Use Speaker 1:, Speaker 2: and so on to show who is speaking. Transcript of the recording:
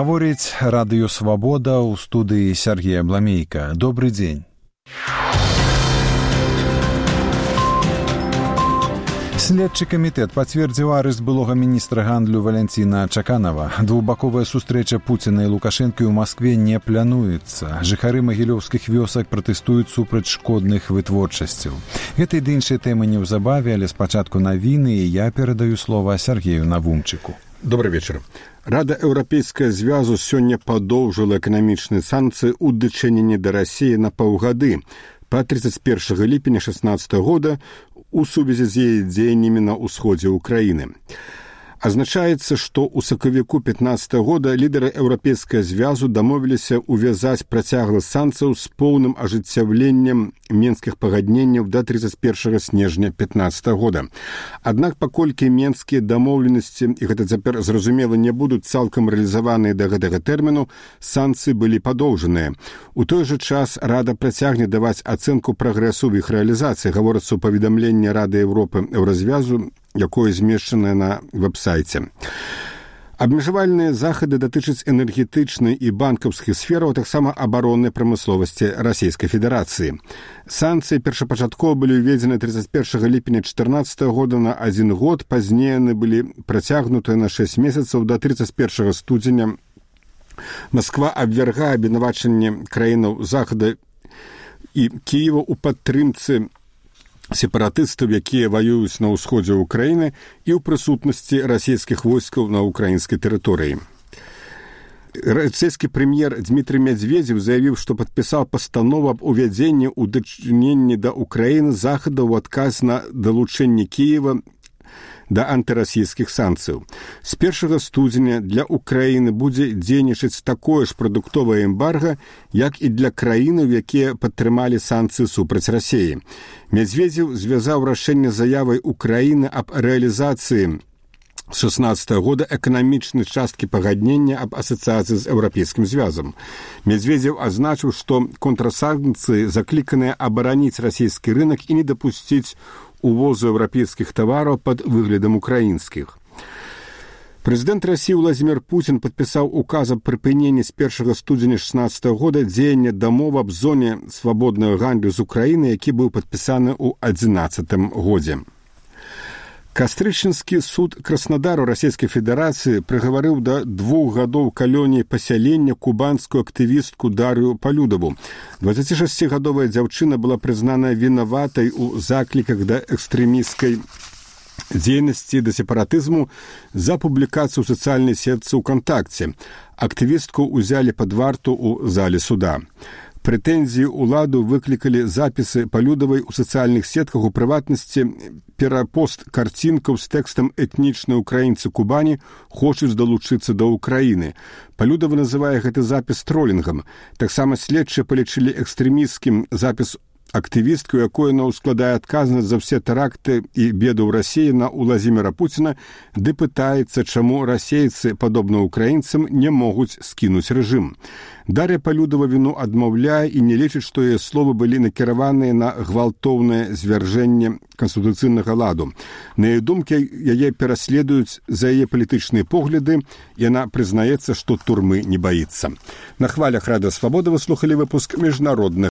Speaker 1: Гаворыць радыё «Свабода» ў студыі Сергея Бламейка. Добры дзень. Следчы камітэт пацвердзіў арышт былога міністра гандлю Валянціна Чаканава. Двухбаковая сустрэча Пуціна і Лукашэнкі ў Маскве не плануецца. Жыхары магілёўскіх вёсак пратэстуюць супраць шкодных вытворчасцяў. Гэтай ды іншай тэмы неўзабаве, але спачатку навіны, і я перадаю слова Сергею Навумчыку.
Speaker 2: Добрый вечер. Рада Еўрапейскага звязу сёння падоўжыла эканамічныя санкцыі ў дачыненні да Расіі на паўгады па 31 ліпеня 2016 года у сувязі з яе дзеяннямі на ўсходзе ўкраіны. Азначаецца, што ў сакавіку 2015 года лідары Еўрапейскага звязу дамовіліся увязаць працяглы санкцыяў з поўным ажыццяўленнем менскіх пагадненняў да 31 снежня 2015 года. Аднак, паколькі менскія дамоўленасці, і гэта цяпер зразумела, не будуць цалкам рэалізаваныя да гэтага тэрміну, санкцыі былі падоўжаныя. У той жа час Рада працягне даваць ацэнку прагрэсу ў іх рэалізацыі, гаворыцца ў паведамленні Рады Еўропы Еўразвязу, якое змешчанае на вэб-сайце. Абмежавальныя захады датычаць энергетычнай і банкаўскіх сфераў, а таксама абароннай прамысловасці Расійскай Федэрацыі. Санкцыі першапачаткова былі ўведзены 31 ліпеня 2014 года на 1 год, пазней яны былі працягнутыя на 6 месяцаў да 31 студзеня. Масква абвяргае абвінавачанне краінаў Захада і Кіева ў падтрымцы сепаратыстаў, якія ваююць на ўсходзе ўкраіны і ў прысутнасці расійскіх войскаў на ўкраінскай тэрыторыі. Расійскі прэм'ер Дмітрый Медведзеў заявіў, што падпісаў пастанову аб увядзенні ў дачыненні да ўкраіны захада ў адказ на далучэнне Кіева да антырасійскіх санкцыяў. З 1 студзеня для Украіны будзе дзейнічаць такое ж прадуктовае эмбарга, як і для краінаў, якія падтрымалі санкцыі супраць Расіі. Медведзеў звязаў рашэнне заявай Украіны аб рэалізацыі з 2016 года эканамічнай часткі пагаднення аб асацыяцыі з Еўрапейскім звязам. Медведзеў азначыў, што контрсанкцыі закліканыя абараніць расійскі рынок і не дапусціць увозу еўрапейскіх тавараў пад выглядам украінскіх. Прэзідэнт Расіі Владзімір Пуцін падпісаў указ аб прыпыненні з 1 студзеня 2016 года дзеяння дамовы аб зоне свабоднага гандлю з Украіны, які быў падпісаны ў 2011 годзе. Кастрычніцкі суд Краснодару Расійскай Федэрацыі прыгаварыў да 2 гадоў калоніі пасялення кубанскую актывістку Дар'ю Палюдаву. 26-гадовая дзяўчына была прызнана вінаватай у закліках да экстрэмісцкай дзейнасці да сепаратызму за публікацыю ў сацыяльнай сетцы ВКонтакце. Актывістку ўзялі пад варту ў зале суда. Прэтэнзіі ўладу выклікалі запісы Палюдавай у сацыяльных сетках, у прыватнасці перапост карцінкаў з тэкстам «Этнічныя ўкраінцы Кубані хочуць далучыцца да Ўкраіны». Палюдава называе гэты запіс тролінгам. Таксама следчыя палічылі экстрэмісцкім запіс актывісткі, у якой яна ўскладае адказнасць за ўсе тэракты і беды ў Расіі на Владзіміра Пуціна, ды пытаецца, чаму расейцы, падобна ўкраінцам, не могуць скінуць рэжым. Дар'я Палюдава віну адмаўляе і не лічыць, што яе словы былі накіраваныя на гвалтоўнае звяржэнне канстытуцыйнага ладу. На яе думкі, яе пераследуюць за яе палітычныя погляды, і яна прызнаецца, што турмы не баіцца. На хвалях Радыё Свабода вы слухалі выпуск міжнародных